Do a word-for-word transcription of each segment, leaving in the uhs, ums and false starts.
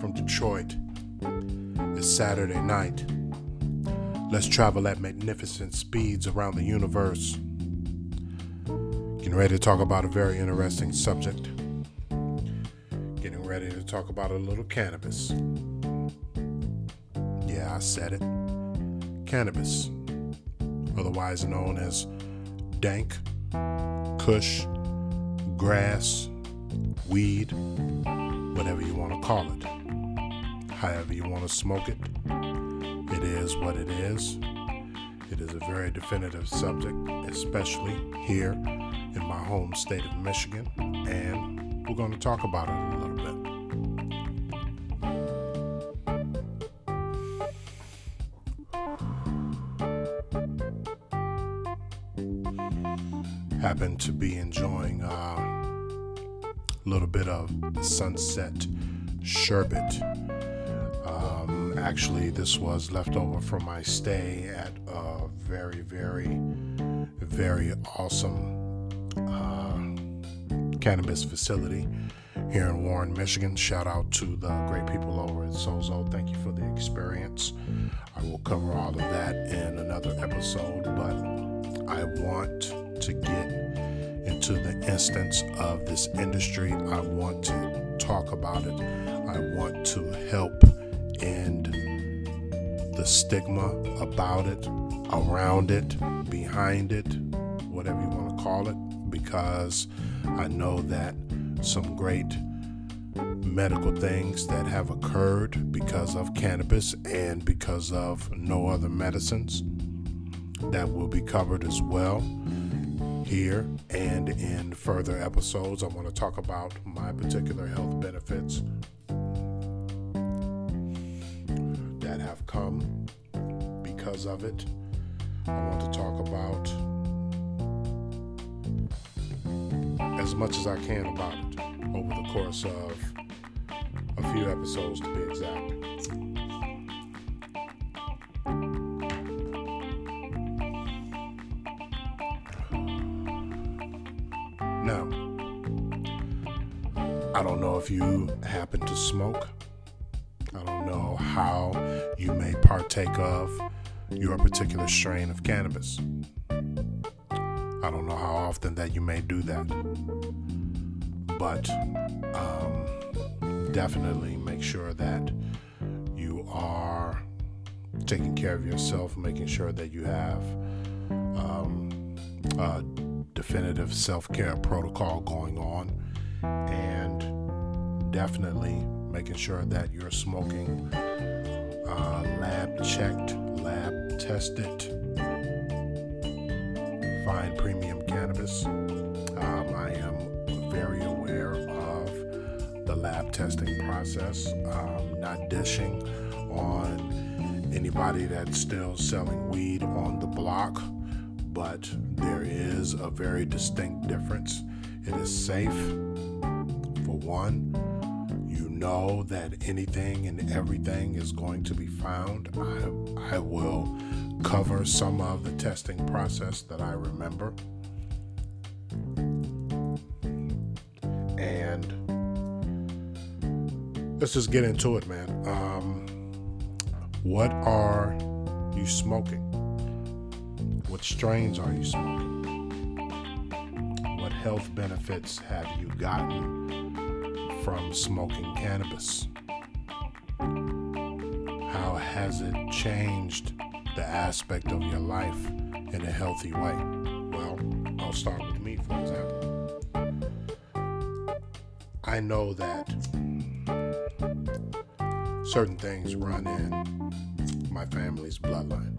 from Detroit. It's Saturday night. Let's travel at magnificent speeds around the universe. Getting ready to talk about a very interesting subject. Getting ready to talk about a little cannabis. Yeah, I said it. Cannabis, otherwise known as dank, kush, grass, weed, whatever you want to call it. However you want to smoke it, it is what it is. It is a very definitive subject, especially here in my home state of Michigan, and we're going to talk about it a little bit. Happen to be enjoying uh, a little bit of sunset sherbet. Um, actually, this was left over from my stay at a very, very, very awesome uh, cannabis facility here in Warren, Michigan. Shout out to the great people over at Sozo. Thank you for the experience. I will cover all of that in another episode, but I want to get into the instance of this industry. I want to talk about it. I want to help end the stigma about it, around it, behind it, whatever you want to call it, because I know that some great medical things that have occurred because of cannabis and because of no other medicines that will be covered as well here and in further episodes. I want to talk about my particular health benefits that have come because of it. I want to talk about as much as I can about it over the course of a few episodes, to be exact. Now, I don't know if you happen to smoke. I don't know how you may partake of your particular strain of cannabis. I don't know how often that you may do that. But um, definitely make sure that you are taking care of yourself, making sure that you have um, uh, definitive self-care protocol going on, and definitely making sure that you're smoking uh, lab checked, lab tested, fine premium cannabis. Um, I am very aware of the lab testing process. I'm not dishing on anybody that's still selling weed on the block, but there is a very distinct difference. It is safe, for one. You know that anything and everything is going to be found. I, I will cover some of the testing process that I remember. And let's just get into it, man. Um, what are you smoking? What strains are you smoking? What health benefits have you gotten from smoking cannabis? How has it changed the aspect of your life in a healthy way? Well, I'll start with me, for example. I know that certain things run in my family's bloodline.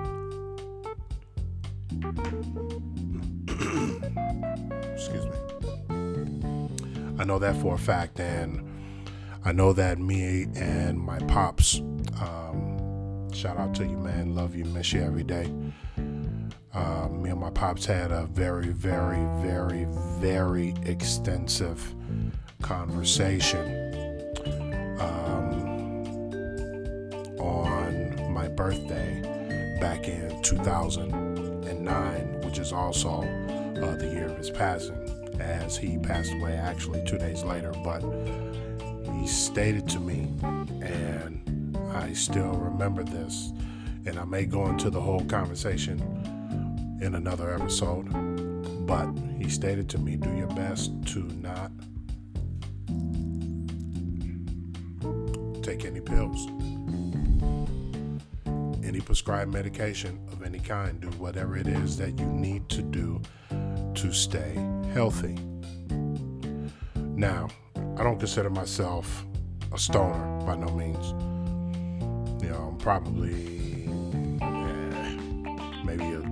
Excuse me. I know that for a fact, and I know that me and my pops, um, shout out to you, man, love you, miss you every day. Uh, me and my pops had a very, very, very, very extensive conversation um, on my birthday back in two thousand nine, which is also uh, the year of his passing, as he passed away actually two days later. But he stated to me, and I still remember this, and I may go into the whole conversation in another episode, but he stated to me, do your best to not take any pills, any prescribed medication of any kind. Do whatever it is that you need to do to stay healthy. Now, I don't consider myself a stoner by no means. You know, I'm probably eh, maybe a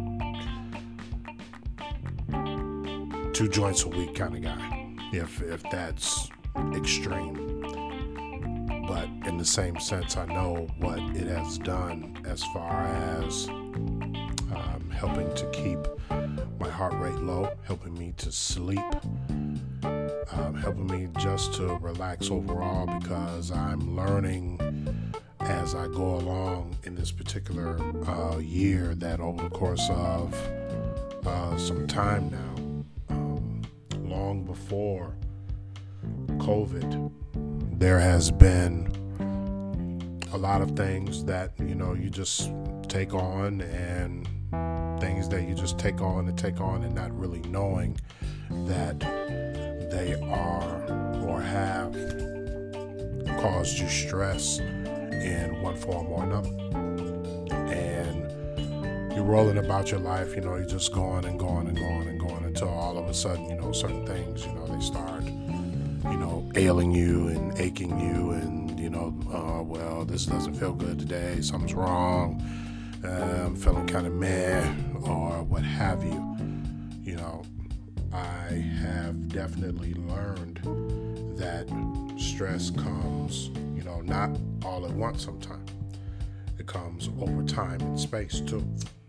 two joints a week kind of guy, if if that's extreme. But in the same sense, I know what it has done as far as um, helping to keep my heart rate low, helping me to sleep, um, helping me just to relax overall, because I'm learning as I go along in this particular uh, year that over the course of uh, some time now, um, long before COVID, there has been a lot of things that, you know, you just take on, and things that you just take on and take on and not really knowing that they are or have caused you stress in one form or another. And you're rolling about your life, you know, you're just going and going and going and going until all of a sudden, you know, certain things, you know, they start, you know, ailing you and aching you, and, you know, uh, well, this doesn't feel good today, something's wrong, uh, I'm feeling kind of meh, or what have you. You know, I have definitely learned that stress comes, you know, not all at once sometimes. It comes over time and space too.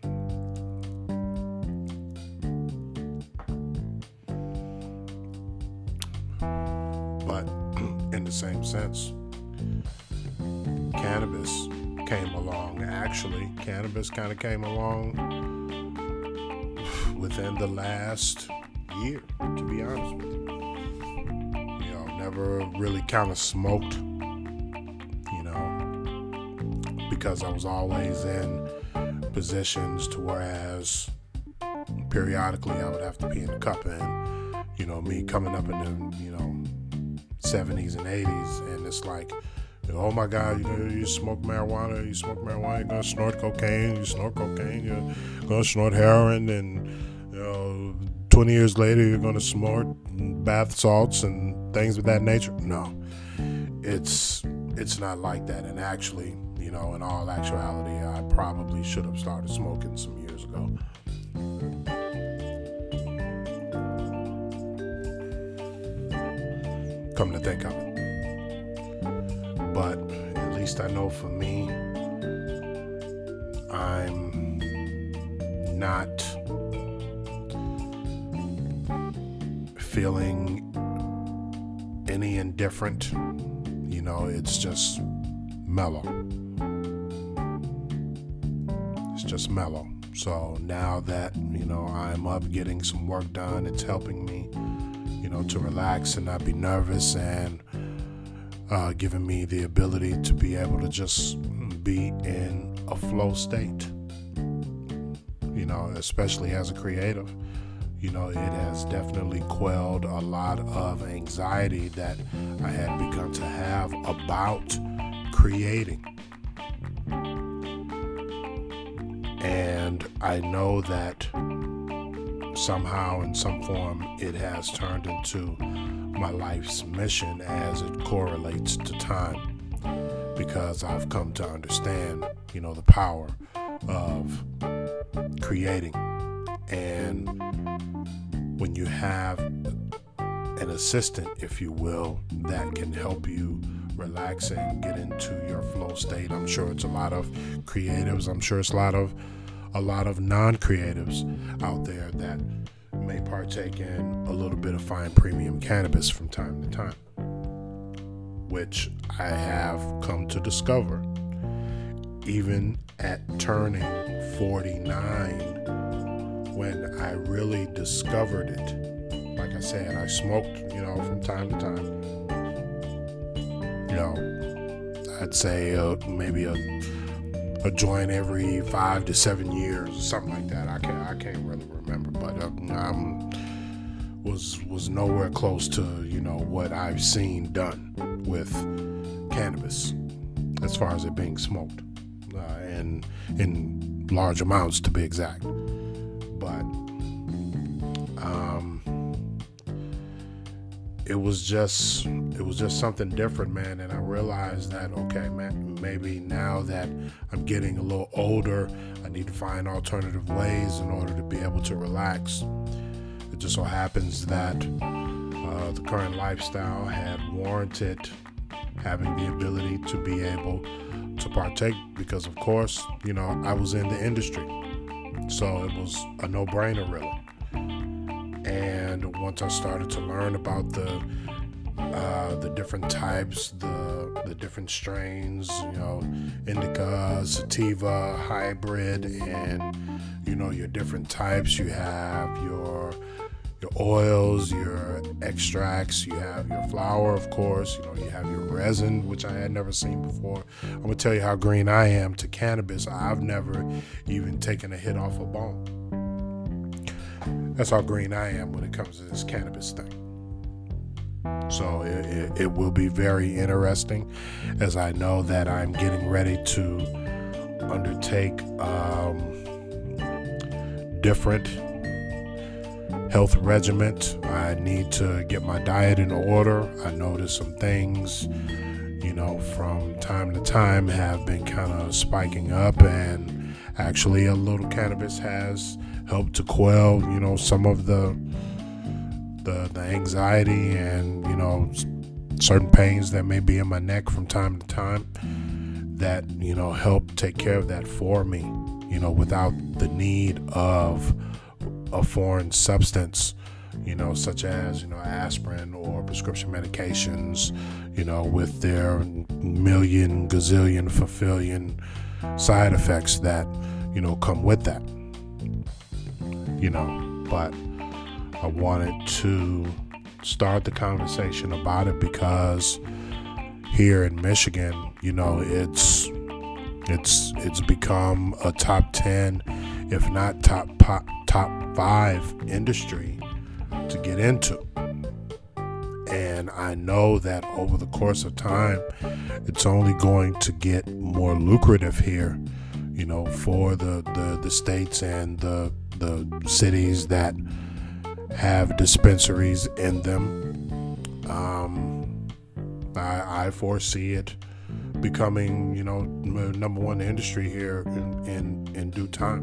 But in the same sense, cannabis came along. Actually, cannabis kind of came along within the last year, to be honest with you. You know, never really kind of smoked, you know, because I was always in positions to whereas periodically I would have to pee in the cup, and, you know, me coming up in the, you know, seventies and eighties, and it's like, oh my God, you, you smoke marijuana, you smoke marijuana, you're gonna snort cocaine, you snort cocaine, you're gonna snort heroin, and, you know, twenty years later you're gonna snort bath salts and things of that nature. No, it's it's not like that. And actually, you know, in all actuality, I probably should have started smoking some years ago. Come to think of it. But at least I know for me, I'm not feeling any indifferent. You know, it's just mellow. It's just mellow. So now that, you know, I'm up getting some work done, it's helping me, you know, to relax and not be nervous, and uh, giving me the ability to be able to just be in a flow state. You know, especially as a creative, you know, it has definitely quelled a lot of anxiety that I had begun to have about creating. And I know that somehow, in some form, it has turned into my life's mission as it correlates to time, because I've come to understand, you know, the power of creating. And when you have an assistant, if you will, that can help you relax and get into your flow state, I'm sure it's a lot of creatives, I'm sure it's a lot of a lot of non-creatives out there that may partake in a little bit of fine premium cannabis from time to time, which I have come to discover even at turning forty-nine, when I really discovered it. Like I said, I smoked, you know, from time to time. you know, I'd say uh, maybe a a joint every five to seven years or something like that. I can't I can't really remember, but uh, um, was was nowhere close to, you know, what I've seen done with cannabis as far as it being smoked, uh, and in large amounts to be exact. But um, it was just it was just something different, man. And I realized that, okay, man, maybe now that I'm getting a little older, I need to find alternative ways in order to be able to relax. It just so happens that uh, the current lifestyle had warranted having the ability to be able to partake, because of course, you know, I was in the industry, so it was a no-brainer really. And once I started to learn about the uh, the different types, the the different strains, you know, indica, sativa, hybrid, and you know, your different types. You have your your oils, your extracts, you have your flower, of course, you know, you have your resin, which I had never seen before. I'm gonna tell you how green I am to cannabis. I've never even taken a hit off a bone. That's how green I am when it comes to this cannabis thing. So it, it, it will be very interesting, as I know that I'm getting ready to undertake um, different health regiment. I need to get my diet in order. I noticed some things, you know, from time to time have been kind of spiking up, and actually a little cannabis has helped to quell, you know, some of the the, the anxiety and, you know, certain pains that may be in my neck from time to time, that, you know, help take care of that for me, you know, without the need of a foreign substance, you know, such as, you know, aspirin or prescription medications, you know, with their million, gazillion, fulfillion side effects that, you know, come with that, you know. But I wanted to start the conversation about it because here in Michigan, you know, it's it's it's become a top ten, if not top po- top five industry to get into. And I know that over the course of time, it's only going to get more lucrative here, you know, for the, the, the states and the the cities that have dispensaries in them. Um, I, I foresee it becoming, you know, number one industry here in, in, in due time,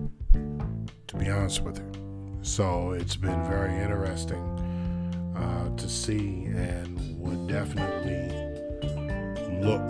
to be honest with you. So it's been very interesting uh, to see, and would definitely look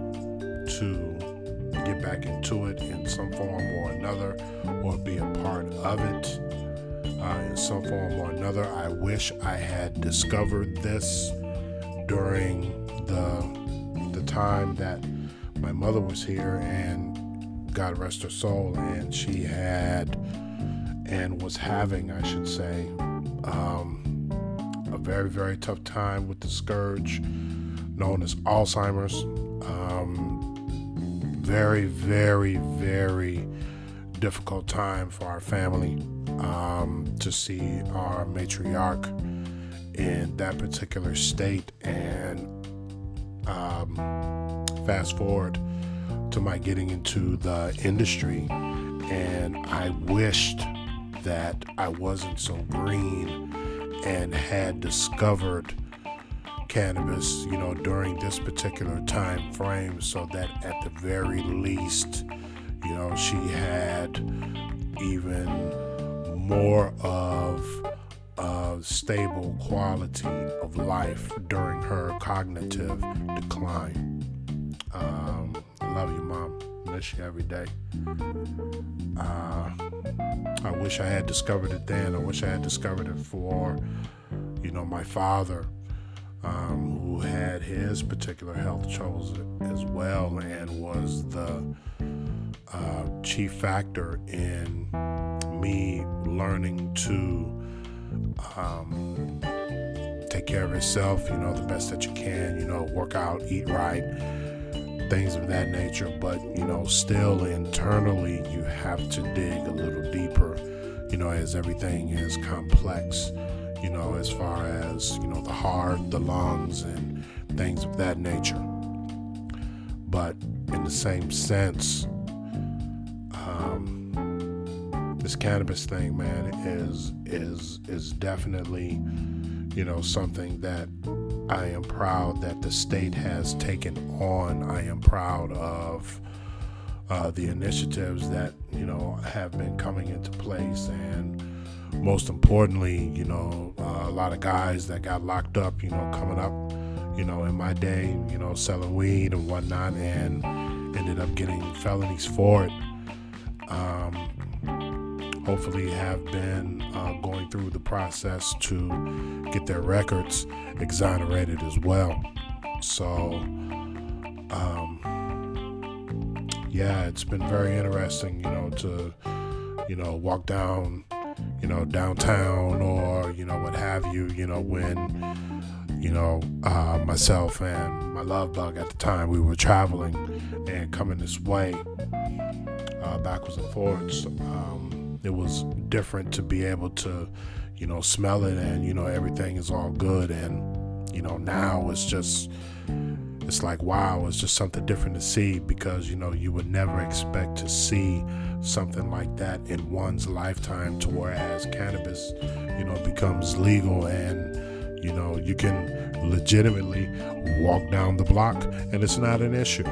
to get back into it in some form or another, or be a part of it uh, in some form or another. I wish I had discovered this during the the time that my mother was here, and God rest her soul, and she had and was having, I should say, um, a very, very tough time with the scourge known as Alzheimer's. Um, very, very, very difficult time for our family um, to see our matriarch in that particular state. And um, fast forward to my getting into the industry, and I wished that I wasn't so green and had discovered cannabis, you know, during this particular time frame, so that at the very least, you know, she had even more of a stable quality of life during her cognitive decline. Um, I love you, Mom. Miss you every day. Uh, I wish I had discovered it then. I wish I had discovered it for, you know, my father, um, who had his particular health troubles as well, and was the uh, chief factor in me learning to um, take take care of yourself, you know, the best that you can, you know, work out, eat right, things of that nature. But, you know, still internally, you have to dig a little deeper, you know, as everything is complex, you know, as far as, you know, the heart, the lungs, and things of that nature. But in the same sense, um, this cannabis thing, man, is is is definitely, you know, something that I am proud that the state has taken on. I am proud of uh, the initiatives that, you know, have been coming into place, and most importantly, you know, uh, a lot of guys that got locked up, you know, coming up, you know, in my day, you know, selling weed and whatnot, and ended up getting felonies for it. Um, hopefully have been uh, going through the process to get their records exonerated as well. So, um, yeah, it's been very interesting, you know, to, you know, walk down, you know, downtown or, you know, what have you, you know, when, you know, uh, myself and my love bug at the time, we were traveling and coming this way, uh, backwards and forwards. Um, it was different to be able to, you know, smell it, and, you know, everything is all good. And, you know, now it's just, it's like, wow, it's just something different to see, because, you know, you would never expect to see something like that in one's lifetime, to whereas cannabis, you know, becomes legal, and, you know, you can legitimately walk down the block and it's not an issue.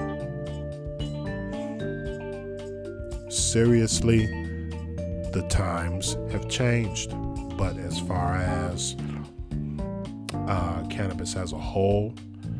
Seriously, the times have changed. But as far as uh, cannabis as a whole,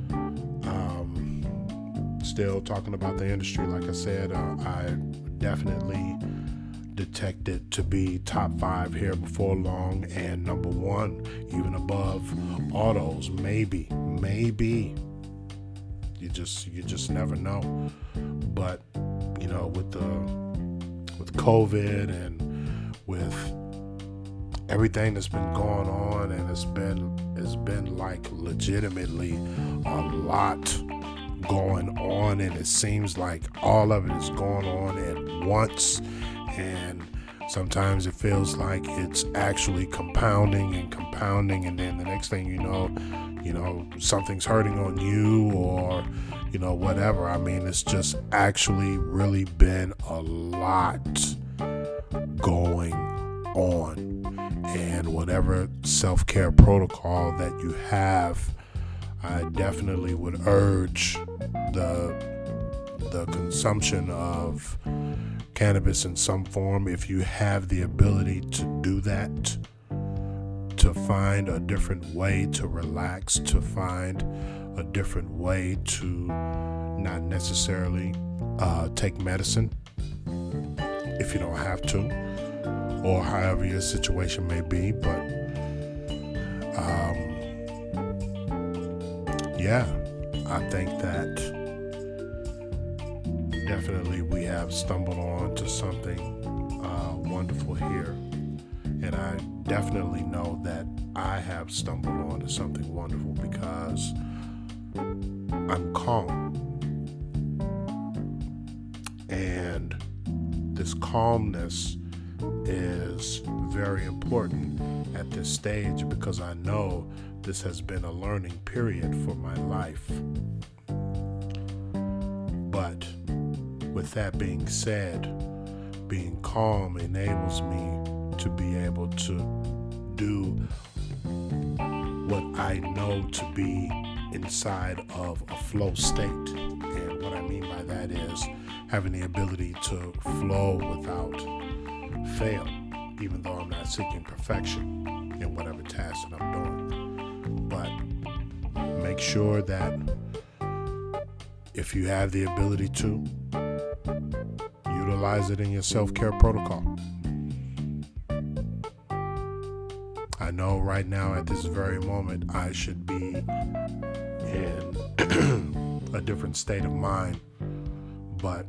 um, still talking about the industry, like I said, uh, I definitely detect it to be top five here before long, and number one, even above autos, maybe, maybe. You just, you just never know. But, you know, with the, with COVID and with everything that's been going on, and it's been, it's been like legitimately a lot going on, and it seems like all of it is going on at once. And sometimes it feels like it's actually compounding and compounding, and then the next thing you know, you know, something's hurting on you, or, you know, whatever. I mean, it's just actually really been a lot going on. And whatever self-care protocol that you have, I definitely would urge the the consumption of cannabis in some form, if you have the ability to do that, to find a different way to relax, to find a different way to not necessarily uh, take medicine if you don't have to, or however your situation may be. But um, yeah, I think that definitely we have stumbled on to something uh, wonderful here. And I definitely know that I have stumbled on to something wonderful, because I'm calm. And this calmness is very important at this stage, because I know this has been a learning period for my life. But with that being said, being calm enables me to be able to do what I know to be inside of a flow state. And what I mean by that is having the ability to flow without fail, even though I'm not seeking perfection in whatever task that I'm doing. But make sure that if you have the ability to, utilize it in your self-care protocol. I know right now at this very moment I should be in a different state of mind, but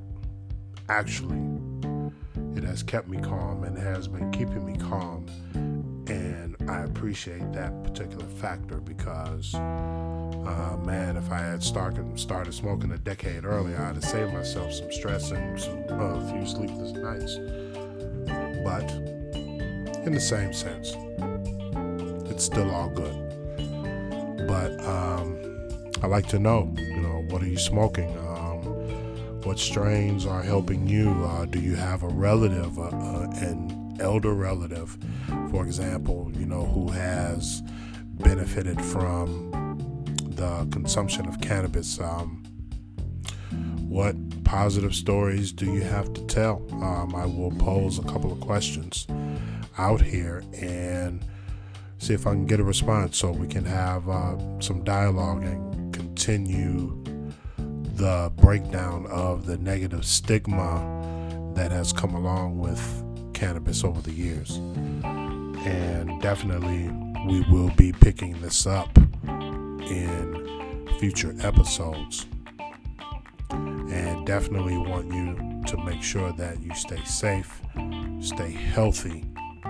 actually it has kept me calm and has been keeping me calm, and I appreciate that particular factor because, uh, man, if I had started, started smoking a decade earlier, I'd have saved myself some stress and some, uh, a few sleepless nights. But in the same sense, it's still all good. But um, I like to know, you know, what are you smoking? Um, what strains are helping you? Uh, do you have a relative, uh, uh, an elder relative, for example, you know, who has benefited from the consumption of cannabis? Um, what positive stories do you have to tell? Um, I will pose a couple of questions out here and see if I can get a response so we can have uh, some dialogue and continue the breakdown of the negative stigma that has come along with cannabis over the years. And definitely we will be picking this up in future episodes. And definitely want you to make sure that you stay safe, stay healthy.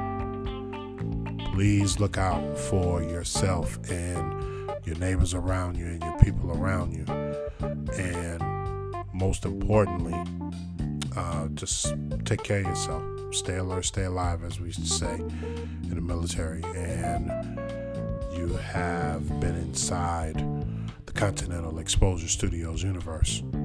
Please look out for yourself and your neighbors around you and your people around you. And most importantly, uh, just take care of yourself. Stay alert, stay alive, as we used to say in the military. And you have been inside the Continental Exposure Studios universe.